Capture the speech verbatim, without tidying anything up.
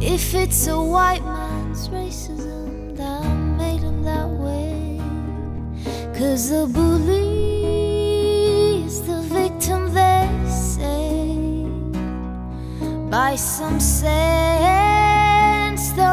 If it's a white man's racism that made him that way, 'cause the bully is the victim, they say, by some sense the